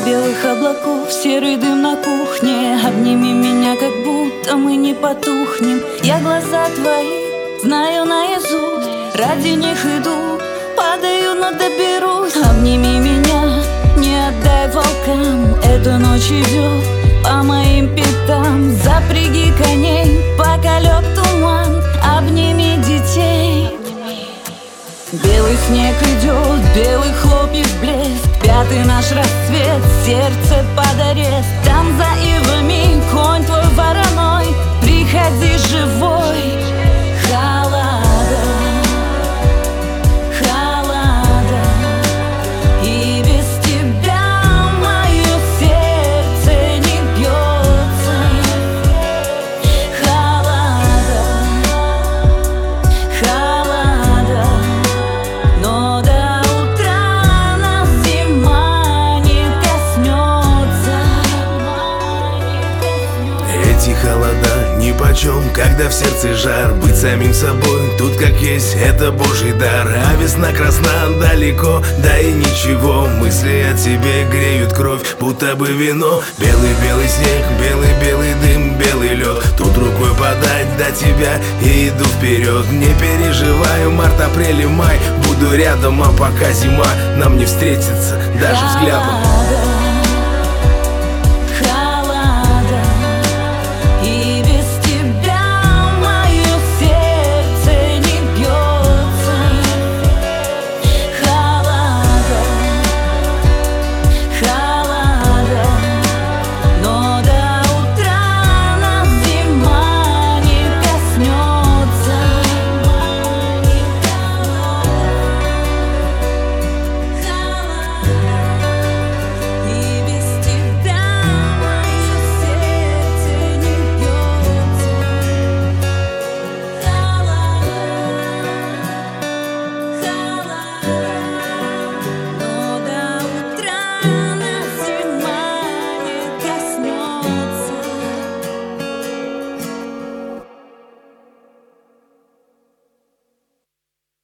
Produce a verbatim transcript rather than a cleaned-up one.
белых облаков серый дым на кухне. Обними меня, как будто мы не потухнем. Я глаза твои знаю наизусть, ради них иду, падаю, но доберусь. Обними меня, не отдай волкам, эта ночь идет по моим пятам. Запряги коней, пока лег туман, обними детей. Белый снег идет, белый хлопьев блеск, пятый наш рассвет, сердце под арест. Там за ивами конь твой вороной, приходи живой. Холода, холода, и без тебя мое сердце не бьется. Холода, холода, но до утра нас зима не коснется. Эти холода нипочем, когда в сердце жар. Быть самим собой, тут как есть, это Божий дар. А весна красна далеко, да и ничего. Мысли о тебе греют кровь, будто бы вино. Белый-белый снег, белый-белый дым, белый лед. Тут рукой подать до тебя и иду вперед. Не переживаю, март, апрель и май, буду рядом, а пока зима нам не встретится даже взглядом.